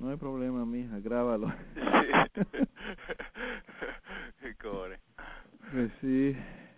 No hay problema, mija, grábalo. Qué cobre. Pues sí.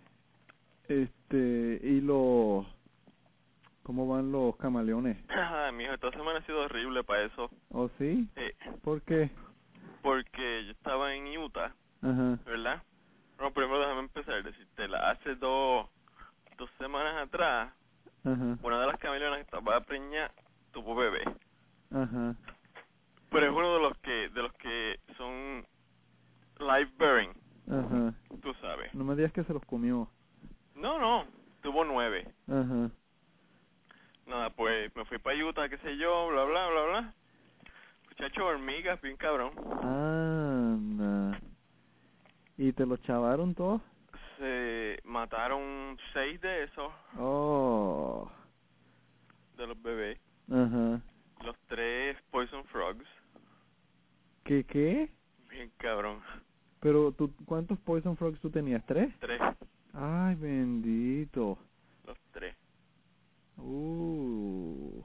Y ¿cómo van los camaleones? Mijo, esta semana ha sido horrible para eso. ¿Oh, sí? Eh, ¿Por qué? Porque yo estaba en Utah, Ajá, ¿verdad? No, primero déjame empezar a decirte, hace dos semanas atrás, ajá, una de las camaleonas que estaba preñada tuvo bebé. ajá, Pero es uno de los que son live bearing, ajá. tú sabes. No me digas que se los comió. No, tuvo 9. Ajá. Nada, pues me fui para Utah, qué sé yo, bla, bla, bla, bla. Muchacho, hormigas, bien cabrón. Anda. ¿Y te los chavaron todos? Se mataron 6 de esos, Oh. de los bebés. Ajá. Los 3 poison frogs. ¿Qué? Bien cabrón. Pero ¿cuántos Poison Frogs tú tenías? ¿3? 3, Ay, bendito. los 3. Uh.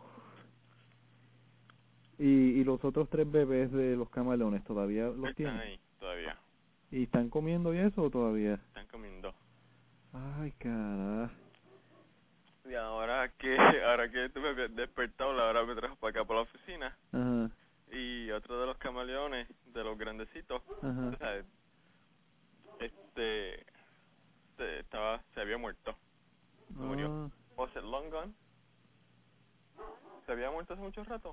¿Y los otros 3 bebés de los camaleones todavía los Están tienen? ahí todavía. ¿Y están comiendo y eso o todavía? Están comiendo. Ay, carajo. Y ahora que tú me habías despertado, la hora me trajo para acá, para la oficina. Ajá, Y otro de los camaleones, de los grandecitos, ajá. tú sabes, se había muerto. Se murió. Ah, Was it long gone? ¿Se había muerto hace mucho rato?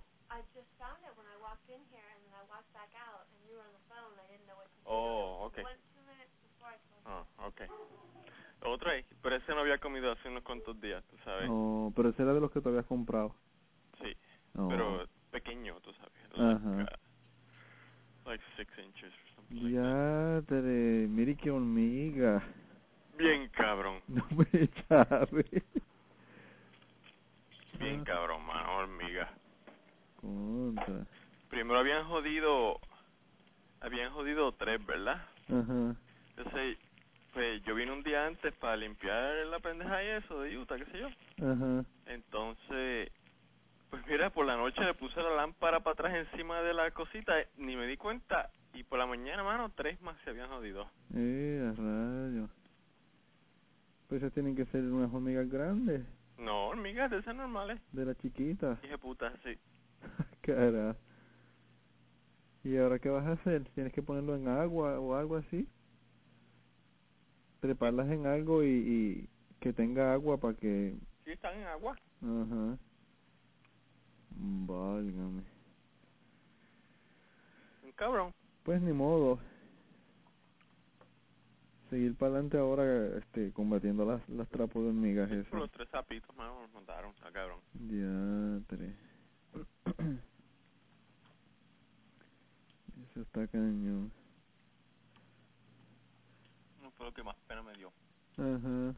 Oh, okay. Ah, okay. Otro ahí, pero ese no había comido hace unos cuantos días, tú sabes. oh, pero ese era de los que te habías comprado. Sí, Oh, pero pequeño, tú sabes, ajá. like 6 inches or something like that. Diadre, mire qué hormiga. Bien cabrón, No me chaves. bien Ah, cabrón, mano, hormiga. contra. Primero habían jodido 3, ¿verdad? Ajá, Entonces, pues yo vine un día antes para limpiar la pendeja y eso de Utah, qué sé yo. ajá. Entonces, pues mira, por la noche le puse la lámpara para atrás encima de la cosita, ni me di cuenta. Y por la mañana, mano, 3 más se habían jodido. A rayo. Pues esas tienen que ser unas hormigas grandes. No, hormigas de esas normales. De las chiquitas. Dije puta, sí. Cara. ¿Y ahora qué vas a hacer? ¿Tienes que ponerlo en agua o algo así? Treparlas en algo y que tenga agua para que... Sí, están en agua. Ajá. Válgame. Un cabrón. Pues ni modo. Seguir para adelante ahora, combatiendo las trapos de hormigas Sí, por esas. los 3 sapitos, mano, nos mataron, está cabrón. Diatre. Eso está cañón. No fue lo que más pena me dio. Ajá.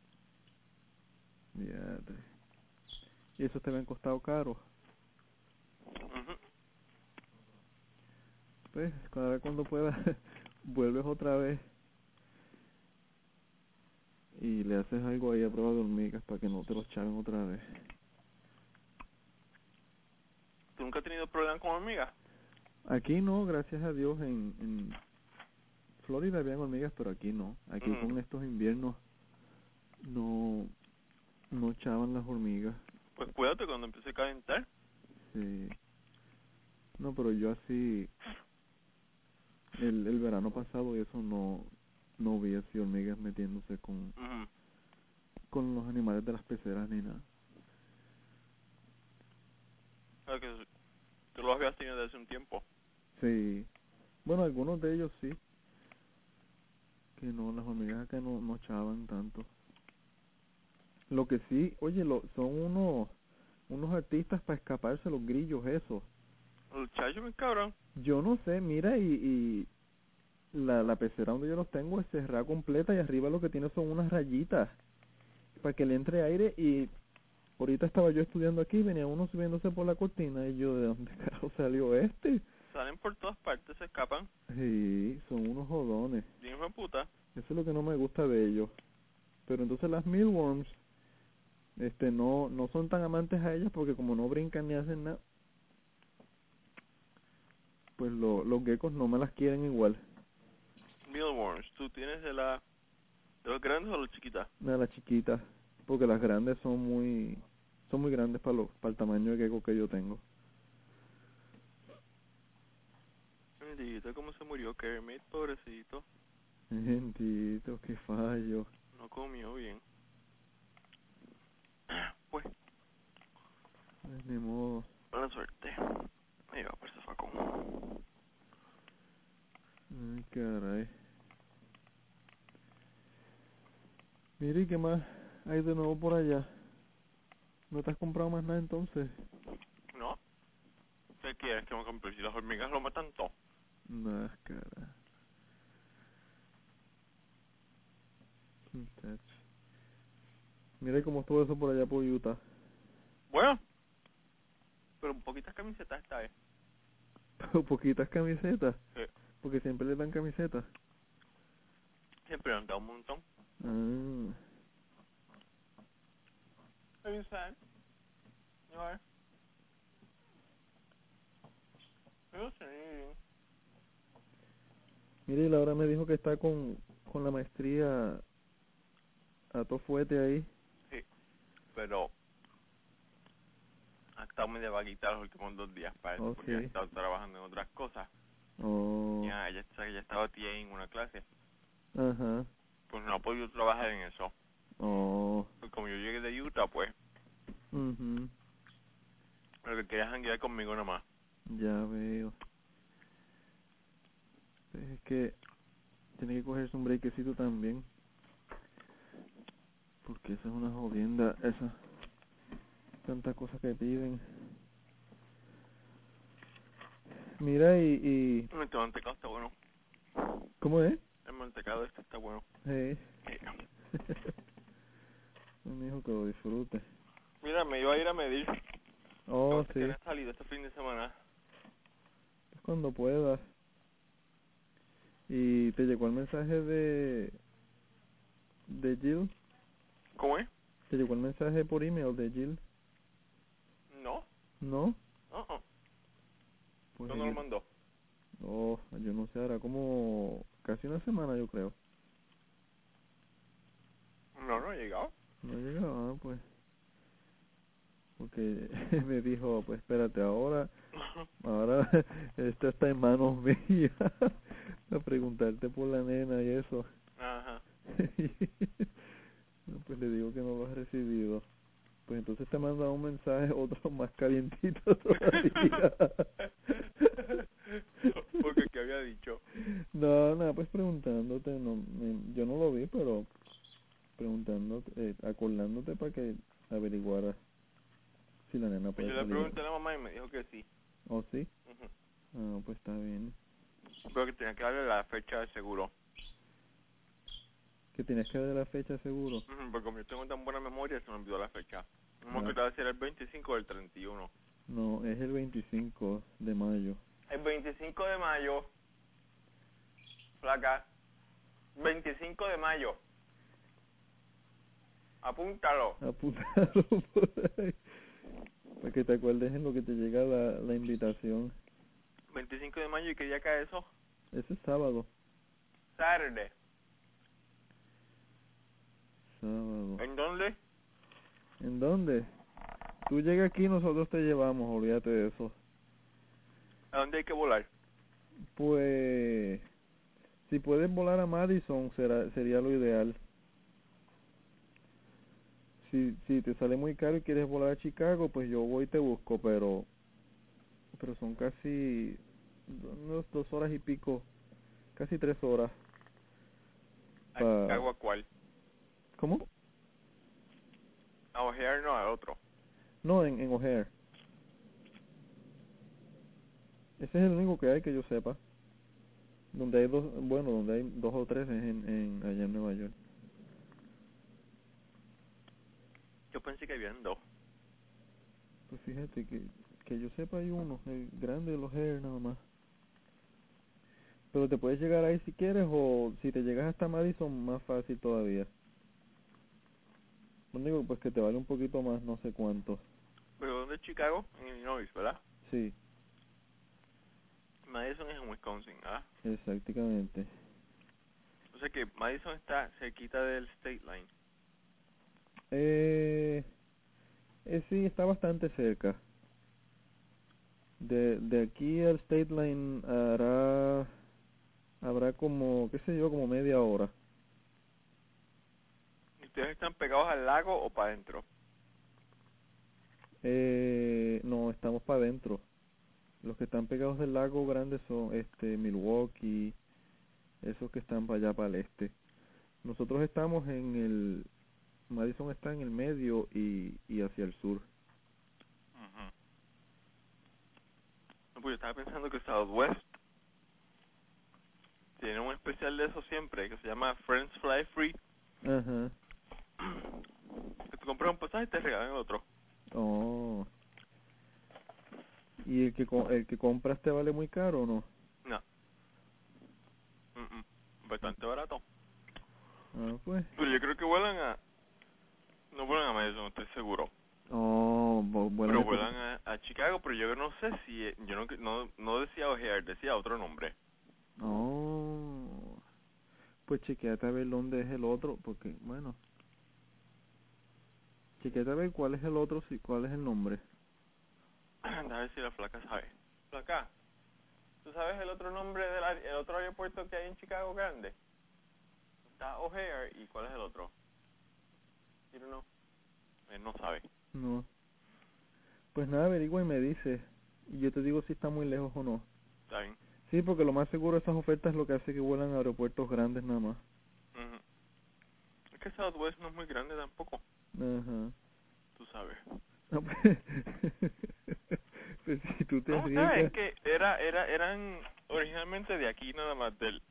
Diatre. ¿Y eso te habían costado caro? Ujú. Pues, ahora cuando puedas, vuelves otra vez y le haces algo ahí a prueba de hormigas para que no te los chaven otra vez. ¿Tú nunca has tenido problemas con hormigas? Aquí no, gracias a Dios, en Florida habían hormigas, pero aquí no. Aquí con estos inviernos no chavan las hormigas. Pues cuídate cuando empiece a calentar. Sí. No, pero yo así, el verano pasado y eso no vi así hormigas metiéndose con los animales de las peceras ni nada. O sea, que tú lo habías tenido desde hace un tiempo. Sí. Bueno, algunos de ellos sí. Que no, las hormigas acá no chavan tanto. Lo que sí, oye, son unos artistas para escaparse los grillos, eso. El chacho, mi cabrón. Yo no sé, mira, y la pecera donde yo los tengo es cerrada completa y arriba lo que tiene son unas rayitas para que le entre aire. Y ahorita estaba yo estudiando aquí, venía uno subiéndose por la cortina y yo, ¿de dónde carajo salió este? Salen por todas partes, se escapan. Sí, son unos jodones. Bien hijo de puta. Eso es lo que no me gusta de ellos. Pero entonces las mealworms, no son tan amantes a ellas porque como no brincan ni hacen nada. pues los geckos no me las quieren igual. Mealworms, ¿tú tienes de los grandes o los chiquitas? De las chiquitas, porque las grandes son muy grandes para el tamaño de gecko que yo tengo. Bendito, ¿cómo se murió Kermit? Pobrecito. Bendito, qué fallo. No comió bien. Pues, Ni modo. buena suerte. Ahí va por ese facón. Ay, caray. Mire, ¿y qué más hay de nuevo por allá? ¿No te has comprado más nada entonces? ¿No? ¿Qué quieres que me compre? Si las hormigas lo matan todo. Nah, cara. Muchacho. Mira cómo estuvo eso por allá por Utah. Bueno, pero poquitas camisetas esta vez. Pero poquitas camisetas. Sí. Porque siempre le dan camisetas. Siempre han dado un montón. Ah. Are you sad? You are? Yo sí. Mira, y Laura me dijo que está con la maestría a todo fuerte ahí. Sí, pero ha estado medio vaguita los últimos 2 días para eso, Oh, porque sí. ha estado trabajando en otras cosas. Oh. Ya, ella estaba tía en una clase. Ajá. Pues no ha podido trabajar en eso. Oh. Pues como yo llegué de Utah, pues, Mhm. lo que quería es janguear conmigo nomás. Ya veo. Es que tiene que cogerse un breakcito también. Porque esa es una jodienda, esa. Tantas cosas que piden. Mira, y Este mantecado está bueno. ¿cómo es? El mantecado este está bueno. Sí. Me dijo que lo disfrute. Mira, me iba a ir a medir. Oh, Que sí. tiene salido este fin de semana. Pues cuando puedas. ¿Y te llegó el mensaje de Jill? ¿Cómo es? ¿Te llegó el mensaje por email de Jill? No. ¿No? Pues ¿Cuándo lo mandó? oh, yo no sé, hará como casi una semana yo creo. No ha llegado. No llegaba, pues. Porque me dijo, pues espérate, ahora esto está en manos mías. A preguntarte por la nena y eso. Ajá. No, pues le digo que no lo has recibido. Pues entonces te manda un mensaje, otro más calientito todavía. Porque ¿qué había dicho? No, nada, pues preguntándote, yo no lo vi, pero preguntándote, acordándote para que averiguaras si la nena Pues puede yo le salir. pregunté a la mamá y me dijo que sí. ¿Oh, sí? Ujú. Ah, pues está bien. Pero que tenía que darle la fecha de seguro. Que tienes que ver la fecha seguro. Ujú, porque como yo tengo tan buena memoria, se me olvidó la fecha. No me Ah, acordaba si era el 25 o el 31. no, es el 25 de mayo. El 25 de mayo. Placa. 25 de mayo. Apúntalo. Apuntado por ahí. Para que te acuerdes en lo que te llega la invitación. 25 de mayo, ¿y qué día cae eso? Ese es sábado. Saturday. Sábado. ¿En dónde? ¿En dónde? Tú llegas aquí, nosotros te llevamos, olvídate de eso. ¿A dónde hay que volar? Pues, si puedes volar a Madison, sería lo ideal. Si te sale muy caro y quieres volar a Chicago, pues yo voy y te busco, pero son casi unas 2 horas y pico, casi 3 horas. ¿A Chicago a cuál? ¿Cómo? A O'Hare, no, al otro. No, en O'Hare. Ese es el único que hay que yo sepa. Donde hay donde hay 2 o 3 es allá en Nueva York. Yo pensé que habían 2. Pues fíjate que yo sepa hay uno, el grande de los O'Hare nada más. Pero te puedes llegar ahí si quieres, o si te llegas hasta Madison, más fácil todavía. Lo único pues que te vale un poquito más, no sé cuánto. ¿Pero dónde es Chicago? En Illinois, ¿verdad? Sí. Madison es en Wisconsin, ¿ah? Exactamente. O sea que Madison está cerquita del State Line. Sí, está bastante cerca. De aquí al State Line habrá como, qué sé yo, como media hora. ¿Ustedes están pegados al lago o para adentro? No, estamos para adentro. Los que están pegados del lago grande son Milwaukee, esos que están para allá para el este. Nosotros estamos Madison está en el medio y hacia el sur. No, pues yo estaba pensando que Southwest tiene un especial de eso siempre, que se llama Friends Fly Free. Ajá. Que tú compras un pasaje y te regalan el otro. Oh. ¿Y el que compras te vale muy caro o no? No. Bastante barato. Ah, pues. Pero yo creo que no vuelan a Madison, estoy seguro. Oh, Pero vuelan a Chicago, pero yo no sé si, yo no decía O'Hare, decía otro nombre. Oh. Pues chequeate a ver dónde es el otro, porque, bueno. Chequeate a ver cuál es el otro, cuál es el nombre. A ver si la flaca sabe. Flaca, ¿tú sabes el otro nombre el otro aeropuerto que hay en Chicago grande? Está O'Hare, ¿y cuál es el otro? You don't know. Él no sabe. No. Pues nada, averigua y me dice. Y yo te digo si está muy lejos o no. Está bien. Sí, porque lo más seguro esas ofertas es lo que hace que vuelan a aeropuertos grandes nada más. Es que Southwest no es muy grande tampoco. Ajá. Tú sabes. No, pues, pues si tú te No, sabes arriesgas. que eran originalmente de aquí nada más del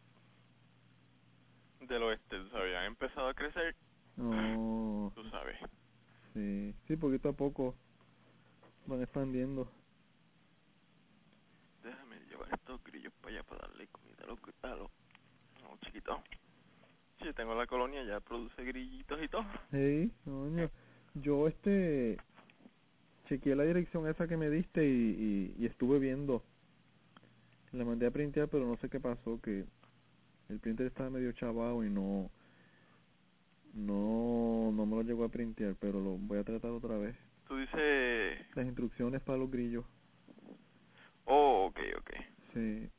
oeste, tú sabes, han empezado a crecer. No, Tú sabes. sí, poquito a poco van expandiendo. Déjame llevar estos grillos para allá para darle comida a los chiquitos. Sí, tengo la colonia, ya produce grillitos y todo. Hey, coño, yo chequeé la dirección esa que me diste y estuve viendo. La mandé a printear, pero no sé qué pasó, que el printer estaba medio chavado y no me lo llegó a printear, pero lo voy a tratar otra vez. Tú dices... Las instrucciones para los grillos. Oh, ok. Sí.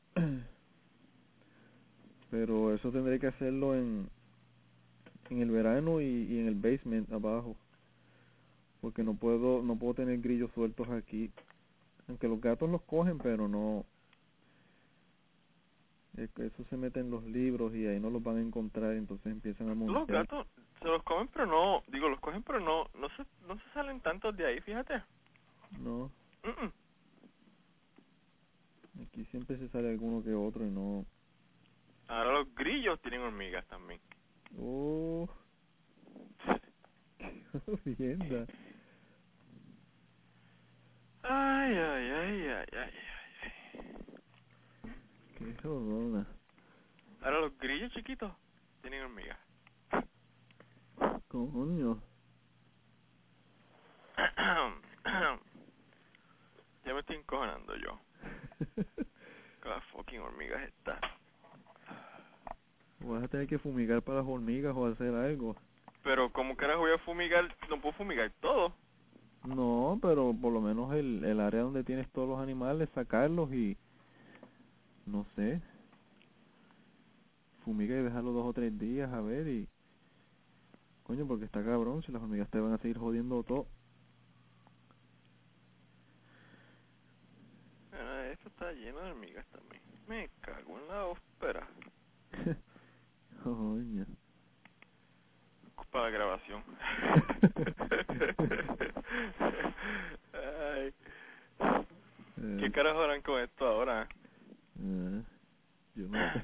Pero eso tendré que hacerlo en el verano y en el basement abajo. Porque no puedo tener grillos sueltos aquí. Aunque los gatos los cogen, pero no. Eso se mete en los libros y ahí no los van a encontrar, entonces empiezan a Los montear. gatos se los comen, pero no... Digo, los cogen, pero no se salen tantos de ahí, fíjate. No. Aquí siempre se sale alguno que otro y no. Ahora los grillos tienen hormigas también. Oh, qué jodienda. Ay. Qué jodona. Ahora los grillos chiquitos tienen hormigas. Coño. Ya me estoy encojonando yo. Con las fucking hormigas estas. Vas a tener que fumigar para las hormigas o hacer algo. Pero como carajo voy a fumigar, no puedo fumigar todo. No, pero por lo menos el área donde tienes todos los animales, sacarlos y, no sé, fumiga y dejarlo 2 o 3 días a ver y, coño, porque está cabrón, si las hormigas te van a seguir jodiendo todo. Esto está lleno de hormigas también. Me cago en la ópera. Coño. Para la grabación. Ay. ¿Qué carajo harán con esto ahora? Yo no sé.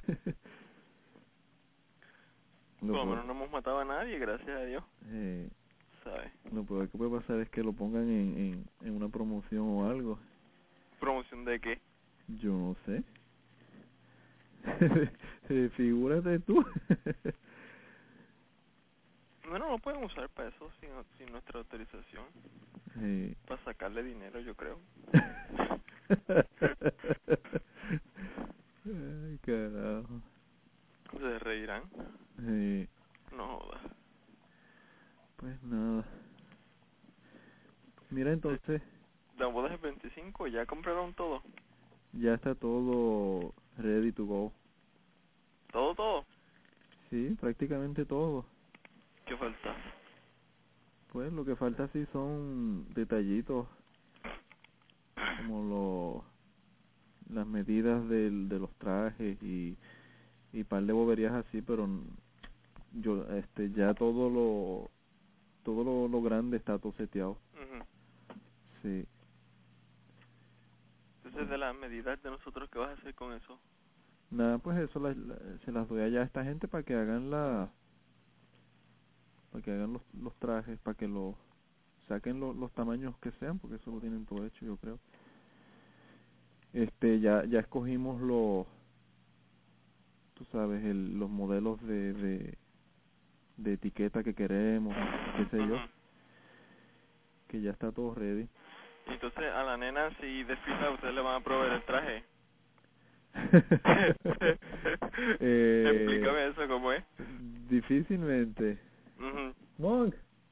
Por lo menos no hemos matado a nadie, gracias a Dios. ¿Sabes? Lo peor que puede pasar es que lo pongan en una promoción o algo. ¿Promoción de qué? Yo no sé. Figúrate tú. Bueno, no pueden usar para eso sin nuestra autorización. Para sacarle dinero, yo creo. entonces La boda es el 25, ya compraron todo. ya está todo ready to go. Todo. Sí, prácticamente todo. ¿Qué falta? Pues lo que falta sí son detallitos como las medidas de los trajes y par de boberías así, pero yo ya todo lo grande está todo seteado. Ujú. Sí. Entonces, de las medidas de nosotros, ¿qué vas a hacer con eso? Nada, pues eso se las doy allá a esta gente para que hagan los trajes, para que saquen los tamaños que sean, porque eso lo tienen todo hecho, yo creo. Ya escogimos tú sabes, los modelos de etiqueta que queremos, qué sé yo, Ujú. que ya está todo ready. Entonces, a la nena, si desfila, ustedes le van a proveer el traje. eh, Explícame eso, ¿cómo es? Difícilmente. Ujú. Monk,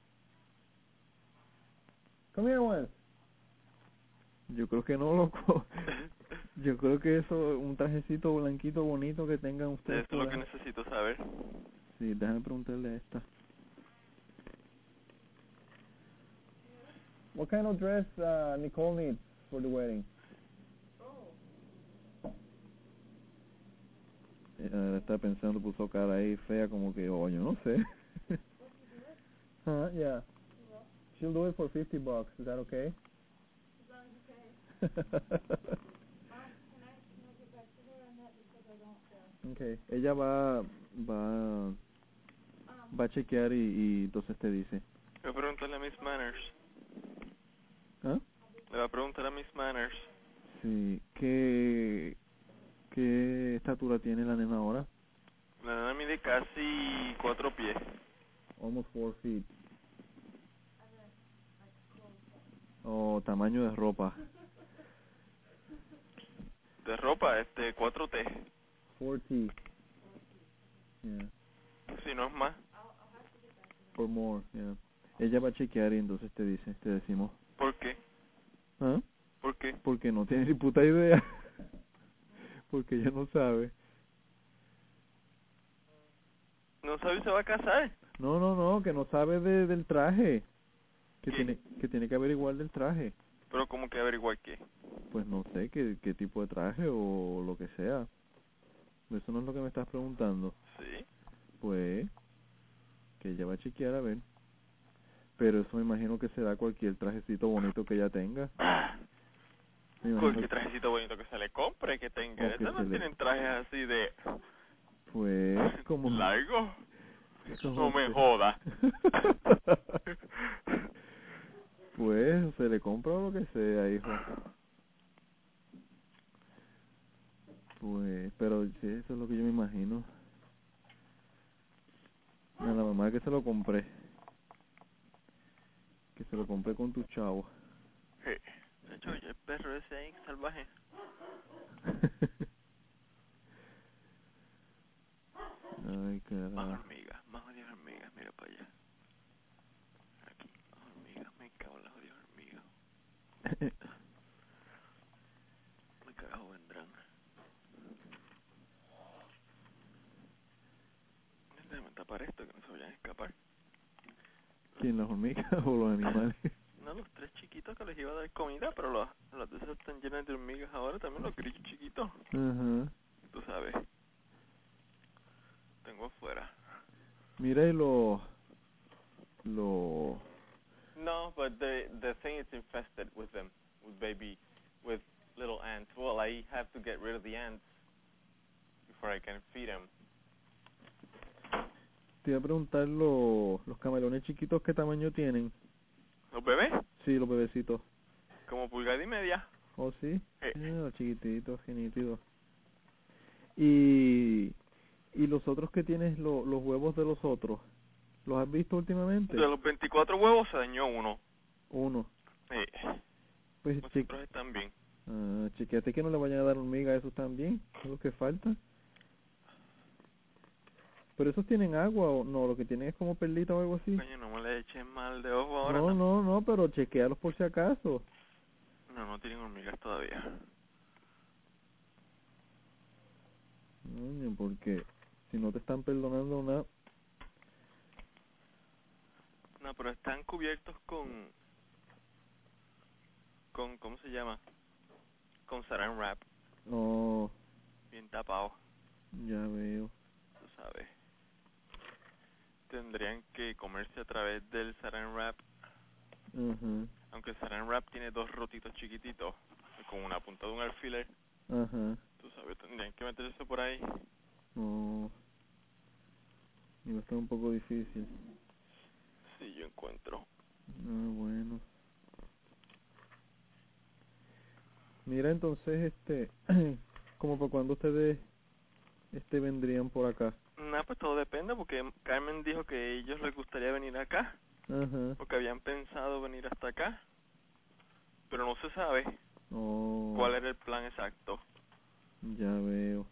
come here once. Yo creo que no, loco. Yo creo que eso, un trajecito blanquito bonito que tengan Eso ustedes es lo por que ahí. necesito saber. Sí, déjame preguntarle a esta. What kind of dress Nicole needs for the wedding? Está pensando, puso cara ahí fea como que, oh, yo no sé. Yeah. She'll do it for $50. Is that okay? Okay. Ella va a chequear y entonces te dice. Le voy a preguntarle a Miss Manners. ¿Ah? Le voy a preguntar a Miss Manners. Sí. ¿Qué estatura tiene la nena ahora? La nena mide casi 4 pies. Almost 4 feet. O tamaño de ropa. De ropa, 4T. 4T. Yeah. Si no es más. Or more. Yeah. Ella va a chequear y entonces te decimos. ¿Por qué? ¿Ah? ¿Por qué? Porque no tiene ni puta idea. Porque ella no sabe. ¿No sabe si se va a casar? No, que no sabe del traje. Que ¿Qué? tiene que averiguar del traje. Pero como que averiguar qué. Pues no sé qué tipo de traje o lo que sea. Eso no es lo que me estás preguntando. Sí. Pues que ella va a chequear a ver. Pero eso me imagino que será cualquier trajecito bonito que ella tenga. Me imagino Cualquier trajecito bonito que se le compre, que tenga. o que Estos se no le... tienen trajes así de Pues como... largo. como No me se- joda. Pues se le compra lo que sea, hijo. Pues, pero sí, eso es lo que yo me imagino. A la mamá que se lo compré. Que se lo compré con tu chavo. Sí. De hecho, el perro ese ahí salvaje. Ay, Más carajo. hormigas, más odias hormigas, mira para allá. Aquí, más hormigas, me cago en las odias hormigas. ¿Qué carajo vendrán? Déjame tapar esto que no se vayan a escapar. ¿Quién, las hormigas o los animales? No, los 3 chiquitos que les iba a dar comida, pero los de esos están llenos de hormigas ahora, también los grillos chiquitos. Ajá. Tú sabes, tengo afuera. Mira y lo No, but the thing is infested with them, with little ants. Well, I have to get rid of the ants before I can feed them. te iba a preguntar los camaleones chiquitos qué tamaño tienen. ¿Los bebés? Sí, los bebecitos. Como pulgada y media. ¿Oh, sí? Eh, Los chiquititos, qué nítidos. Y los otros que tienes, los huevos de los otros, ¿los has visto últimamente? De los 24 huevos se dañó uno. Uno. Pues Los otros están bien. chequeate que no le vayan a dar hormiga a esos también, es lo que falta. Pero esos tienen agua o no, lo que tienen es como perlita o algo así. Coño, no me le eches mal de ojo ahora. No, pero chequealos por si acaso. No, no tienen hormigas todavía. Coño, porque si no te están perdonando nada. No, pero están cubiertos con ¿cómo se llama? Con saran wrap, No, bien tapado, ya veo. tú sabes. Tendrían que comerse a través del saran wrap, Ajá, aunque el saran wrap tiene dos rotitos chiquititos, con una punta de un alfiler, ajá. tú sabes, tendrían que meterse por ahí. No, iba a estar un poco difícil. Sí, yo encuentro. Ah, bueno. Mira, entonces, como para cuando ustedes, vendrían por acá. Nah, pues todo depende, porque Carmen dijo que a ellos les gustaría venir acá, Ajá. porque habían pensado venir hasta acá, pero no se sabe Oh, cuál era el plan exacto. ya veo.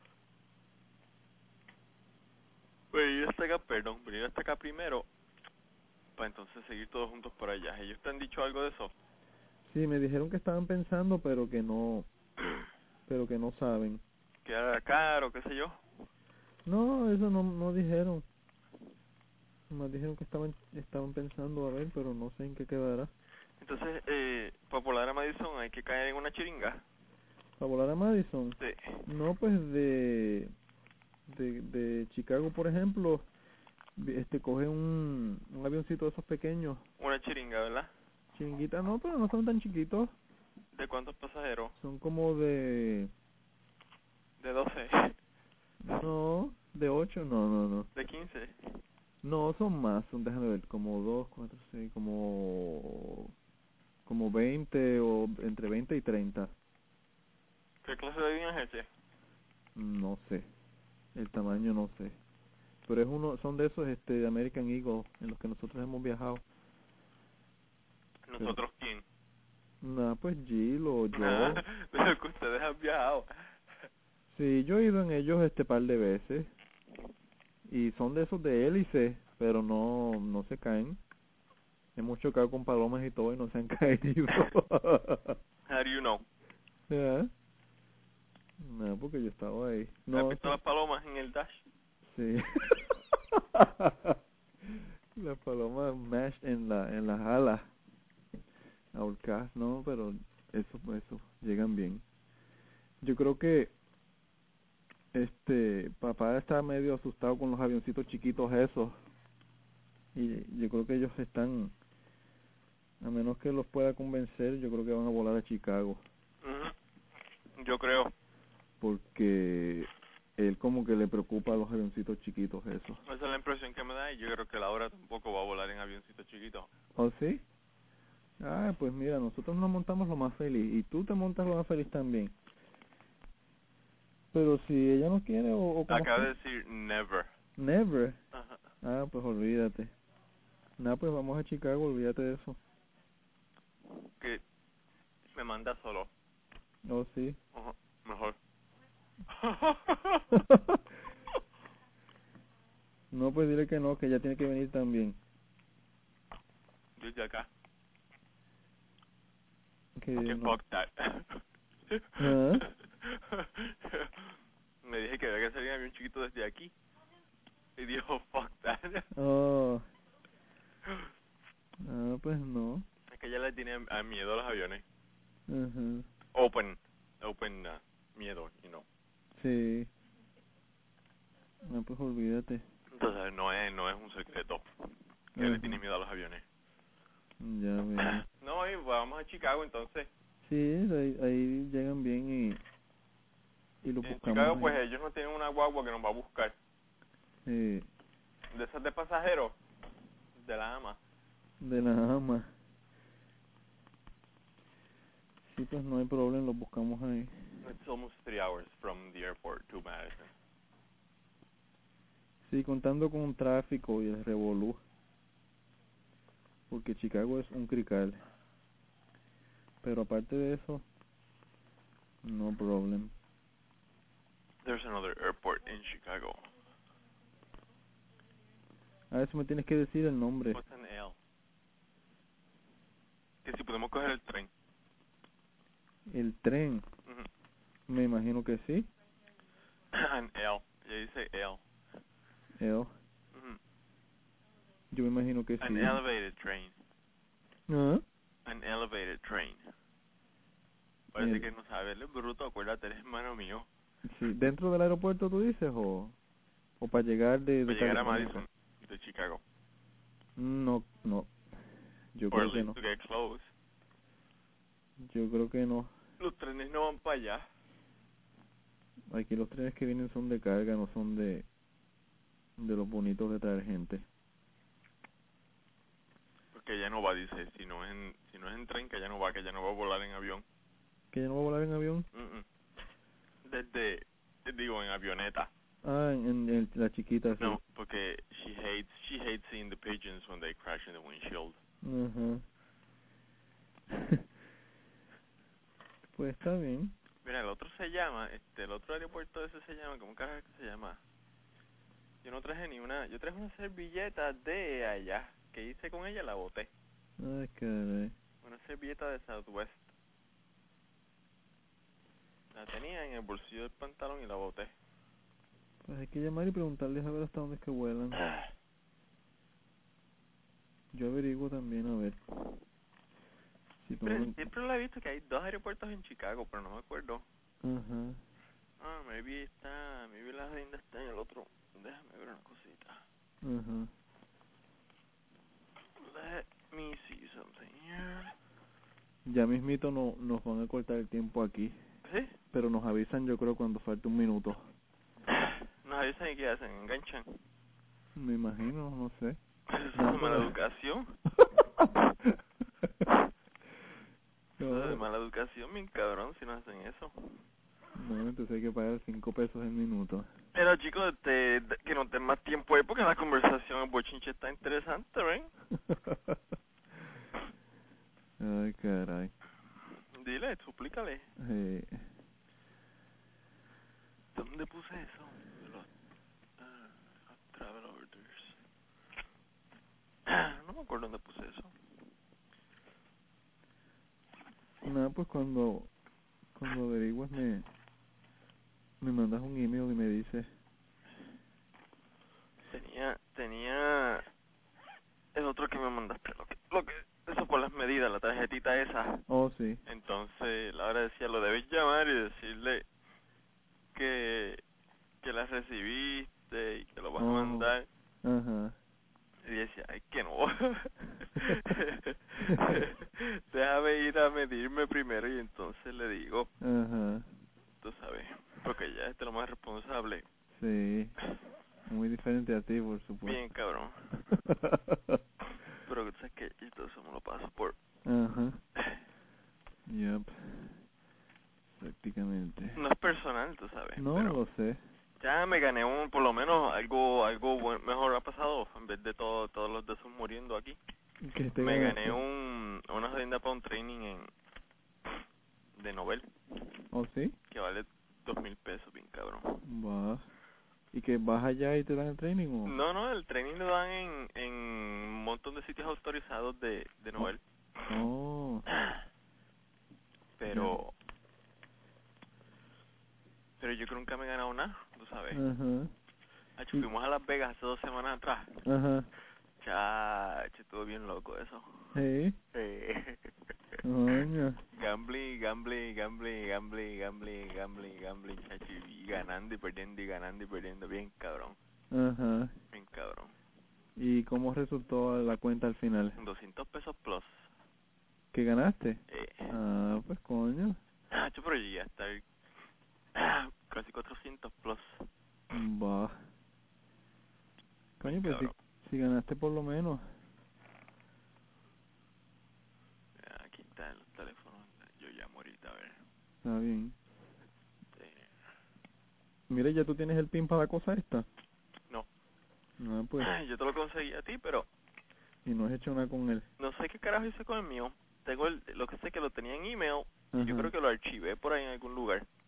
Venir hasta acá primero, para entonces seguir todos juntos por allá. ¿Ellos te han dicho algo de eso? Sí, me dijeron que estaban pensando, pero que no saben. Que era caro, qué sé yo. No, eso no dijeron. Más dijeron que estaban pensando a ver, pero no sé en qué quedará. Entonces, para volar a Madison hay que caer en una chiringa. ¿Para volar a Madison? Sí, No, pues de Chicago, por ejemplo, coge un avioncito de esos pequeños. una chiringa, ¿verdad? Chiringuitas, no, pero no son tan chiquitos. ¿De cuántos pasajeros? Son como De 12, no, de 8, no. de 15. No, son más, déjame ver, como 2, 4, 6, como 20 o entre 20 y 30. ¿Qué clase de avión es ese? No sé, el tamaño no sé. Pero son de esos de American Eagle en los que nosotros hemos viajado. Pero, ¿Nosotros quién? nada, pues Jill o yo. De lo que ustedes han viajado. Sí, yo he ido en ellos par de veces. Y son de esos de hélice, pero no se caen. Hemos chocado con palomas y todo y no se han caído. How do you know? ¿Ya? No, porque yo estaba ahí. ¿Has No, visto las palomas en el dash? sí. Las palomas mash en las alas. Ahorcadas, no, pero eso, llegan bien. Yo creo que papá está medio asustado con los avioncitos chiquitos esos. Y yo creo que ellos están, a menos que los pueda convencer, yo creo que van a volar a Chicago. Yo creo. Porque él como que le preocupa a los avioncitos chiquitos esos. Esa es la impresión que me da y yo creo que Laura tampoco va a volar en avioncitos chiquitos. ¿Oh, sí? Ah, pues mira, nosotros nos montamos lo más feliz y tú te montas lo más feliz también. Pero si ella no quiere o como Acaba sea. de decir never. Never. Ajá. Ah, pues olvídate. Nada, pues vamos a Chicago, olvídate de eso. Que me manda solo. Oh, sí. Ajá. Mejor. No, pues dile que no, que ella tiene que venir también. Desde acá. Que Que no. fuck that. ¿Ah? Me dije que había que salir en avión chiquito desde aquí. Y dijo fuck that. Oh. Ah, pues no. Es que ella le tiene miedo a los aviones. Ajá. Open miedo, you know. Sí. No, pues olvídate. Entonces no es un secreto que le tiene miedo a los aviones. Ya veo. No, y vamos a Chicago entonces. Sí, ahí llegan bien y lo Y en buscamos Chicago pues ahí. ellos no tienen una guagua que nos va a buscar. Sí, De esas de pasajeros, de la ama. de la ama. Sí, pues no hay problema, lo buscamos ahí. It's almost 3 hours from the airport to Madison. Sí, contando con un tráfico y el revolú. Porque Chicago es un crical. Pero aparte de eso, no problem. There's another airport in Chicago. A eso me tienes que decir el nombre. What's an L? Que si podemos coger el tren. El tren. Ujú. Me imagino que sí. An L. Ella dice L. Eo. Ujú. Yo me imagino que An sí. elevated train. ¿Ah? An elevated train. Parece El- que no sabe, él es bruto, acuérdate, eres hermano mío. sí. ¿Dentro del aeropuerto tú dices o para llegar de Para llegar a California? Madison, de Chicago. No, no. Yo Or creo at que least no. to get close. Yo creo que no. Los trenes no van para allá. Aquí los trenes que vienen son de carga, no son de los bonitos de traer gente. Porque ella no va, dice, si no es en tren, que ella no va a volar en avión. ¿Que ya no va a volar en avión? Desde, digo, en avioneta. Ah, en la chiquita, sí. No, porque she hates seeing the pigeons when they crash in the windshield. Ajá. Pues está bien. Mira, el otro se llama, el otro aeropuerto ese se llama, ¿cómo carajo es que se llama? Yo no traje yo traje una servilleta de allá, que hice con ella, la boté. Ay, caray. Una servilleta de Southwest. La tenía en el bolsillo del pantalón y la boté. Pues hay que llamar y preguntarles a ver hasta dónde es que vuelan. Yo averiguo también a ver. Si Siempre lo he visto que hay 2 aeropuertos en Chicago, pero no me acuerdo. Ajá. Maybe la agenda está en el otro. Déjame ver una cosita. Ajá. Let me see something here. Ya mismito no, nos van a cortar el tiempo aquí. ¿Sí? Pero nos avisan yo creo cuando falte un minuto. Nos avisan y qué hacen, enganchan. Me imagino, no sé. Eso es mala educación. Eso es mala educación, bien cabrón, si no hacen eso. No, entonces hay que pagar 5 pesos el minuto. Pero chicos, que nos den más tiempo ahí porque la conversación, el bochinche está interesante, ¿ven? Ay, caray. Dile, suplícale. Eh, ¿Dónde puse eso? Los travel orders. No me acuerdo dónde puse eso. nada, pues cuando averiguas me mandas un email y me dices. Tenía el otro que me mandaste, eso por las medidas, la tarjetita esa. Oh, sí. Entonces, Laura decía, lo debes llamar y decirle que la recibiste y que lo vas a mandar. Ajá. Y decía, ay, que no. Déjame ir a medirme primero y entonces le digo. Ajá. Tú sabes, porque ya es lo más responsable. Sí. Muy diferente a ti, por supuesto. Bien, cabrón. Pero tú sabes que y todo eso me lo paso por... Ajá. Yep. Prácticamente. No es personal, tú sabes. No, pero lo sé. ya me gané por lo menos algo mejor ha pasado en vez de todos los de esos muriendo aquí. ¿Qué te Me ganaste? gané una jodienda para un training de Nobel. ¿Oh, sí? Que vale 2,000 pesos, bien cabrón. Va. ¿Y que vas allá y te dan el training o...? No, el training lo dan en un montón de sitios autorizados de Nobel. Oh. Pero yo creo que nunca me he ganado nada, tú sabes. Ajá. Fuimos a Las Vegas hace 2 semanas atrás. Ajá. Chacho, estuvo bien loco eso. Sí. Coño. Gambling, chacho, y ganando y perdiendo, bien cabrón. Ajá. Bien cabrón. ¿Y cómo resultó la cuenta al final? 200 pesos plus. ¿Qué ganaste? Ah, pues coño. Chacho, pero llegué a estar casi 400 plus. Va. Coño, pues Cabrón. si ganaste por lo menos. Aquí están los teléfonos. Yo llamo ahorita, a ver. Está bien. Mira, ¿ya tú tienes el pin para la cosa esta? No. No, pues. Yo te lo conseguí a ti, pero Y no has hecho nada con él. no sé qué carajo hice con el mío. Tengo lo que sé que lo tenía en email. Y yo Ajá. creo que lo archivé por ahí en algún lugar.